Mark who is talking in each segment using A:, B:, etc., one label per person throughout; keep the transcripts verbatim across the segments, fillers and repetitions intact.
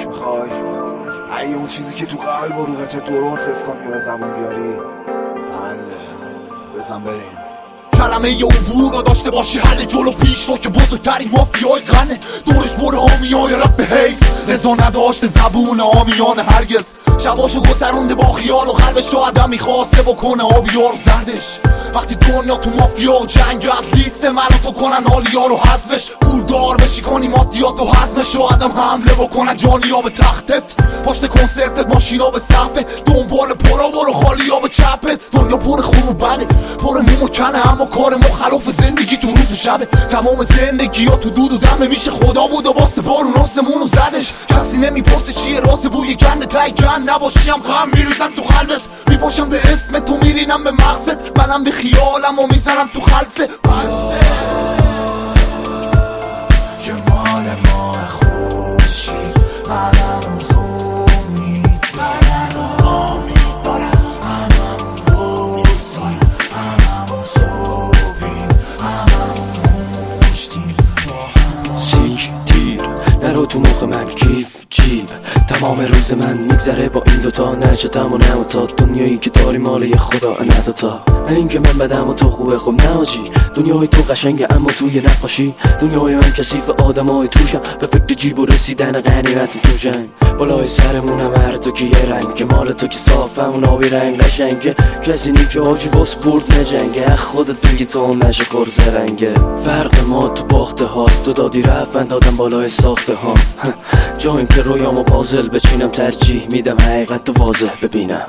A: کمک میخوای؟ اگه اون چیزی که تو قلب و روحت درست حس کنی و به زبون بیاری، حله، بزن بریم.
B: کلمه یه عبور رو داشته باشی حل جلو پیش رو که بزرگترین مافیای غنه دورش بره آمیای رب به حیف رضا نداشته زبون آمیان هرگز شباشو گذرونده با خیال و قلبش رو آدم میخواسته بکنه آبیار زردش وقتی دنیا تو مافیا و جنگ از لیست من تو کنن حالیا رو حذفش پولدار بشی کنی مادیات و حزمش و آدم حمله بکنن جانیا به تختت پشت کنسرتت ماشینا به صفه دنبال پرا برو خالیا به چپت دنیا پر خون و بده پر موم و کنه اما کار مخالف زندگی تو روز و شبه تمام زندگی ها تو دود و دمه میشه خدا بود و واسه بارون آسمون و زدش کسی نمیپرسه چیه راز بوی گنده تای گن نباشیم غم میریزن تو قلبت میپاشم به اسم تو میرینم به مغزت منم به خیالم و میزنم تو خلصه بسته
A: که مال ما خوشی منم روز امید منم امید دارم هممون برسیم هممون صبحیم هممون مشتیم
C: سیک تیر نرو تو مخ من کیف جیب تمام روز من میگذره با این دوتا نه چتم و نه و تا دنیایی که داری مال یه خدا نه دوتا نه اینکه من بدم و تو خوبه خب نه آجی دنیای تو قشنگه اما توی نقاشی دنیای من کثیف آدمای توشم به فکر جیب و رسیدن غنیمت تو جنگ بالای سرمونم هر تو که یه رنگ که مال تو که صافم اون آبی رنگ قشنگه کسی نی که آجی واس برد نجنگه خودت بگی تو نشه خورز رنگه فرق ما تو باخته هاست تو دادی رفت من دادم بالای ساخته ها جا این که رویامو پازل بچینم ترجیح میدم حقیقت تو واضح ببینم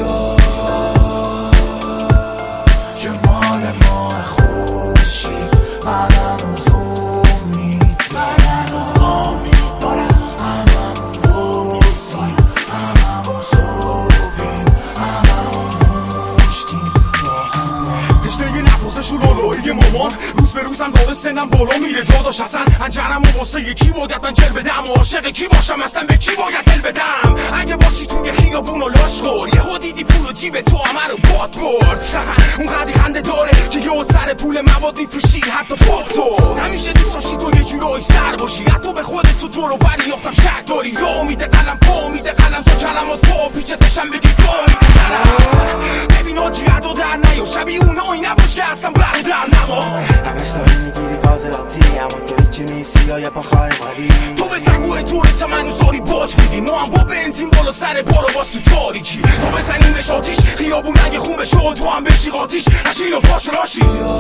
A: که مال ما خوشی منم روز امید منم امید دارم هممون برسیم هممون صبحیم هممون مشتیم
D: تشنه نپرسشون آلایی مامان روز به روزم داره سنم بالا میره داداش اصلا انجرم و واسه یکی باید من جل بدم عاشق کی باشم اصلا به کی باید دل بدم اگه باشی توی خیابون و لاشخور یهو دیدی پول و جیب تو همه رو باد برد اون قدی خنده داره که یه سر پول مواد میفروشی حتی فاکتور همیشه دوست داشتی تو یه جورایی سر باشی حتی به خودت تو دور و بری یافتم شک داری را میده قلم پا میده قلم تا کلمات پا پیچه دشم بگی پا میده طرف ببین آجی عدو در نیا شبیه اونایی نباش که اصلا برو در نما
E: همش داری میگیری فاضلاتی اما تو هیچی نیستی یا یه پا خواهی مالی
D: تو به سنگوه تورت منوز داری باج میدی ما هم با بنزین بالا سر بارو باز تو تاریکی تو بزنیم بهش آتیش خیابون اگه خون بشه تو هم بشی قاتیش نشین و پاش راشی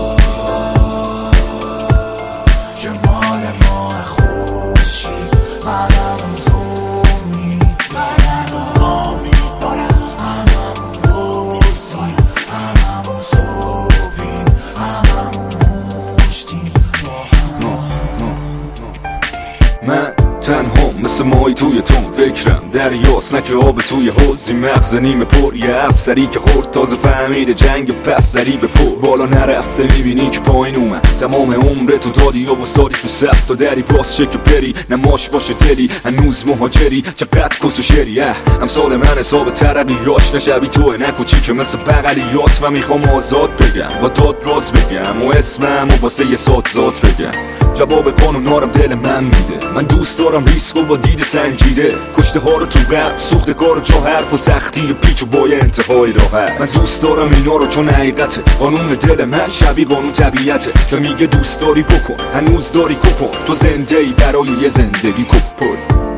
A: که مال ما خوشی منم روز امید منم امید دارم هممون برسیم هممون صبحیم هممون مشتیم
F: من تنها مثل مای توی تون فکرم دریاست نه که آب توی حوضی مغز نیمه پر یه افسری که خورد تازه فهمیده جنگ پس سری به پر بالا نرفته میبینی که پایین اومد تمام عمر تو دادی و وسادی تو صف تا دری باز شه که بری نماش باشه دلی هنوز مهاجری چقدر کس و شری امثال من حساب ترقیاش نشبی توه نکوچی که مثل بغلیات من میخوام آزاد بگم با داد راز بگم و اسمم و واسه یه سات ذات بگم جواب قانونارم دل من میده من دوست دارم ریسک و با دید سنجیده کشته ها رو تو قلب سوخته کار جا حرف و سختی پیچ و بای انتهای راحت من دوست دارم اینا رو چون حقیقته قانون دل من شبیه قانون طبیعته که میگه دوست داری بکن هنوز داری کپون تو زنده ای برای یه زندگی کپون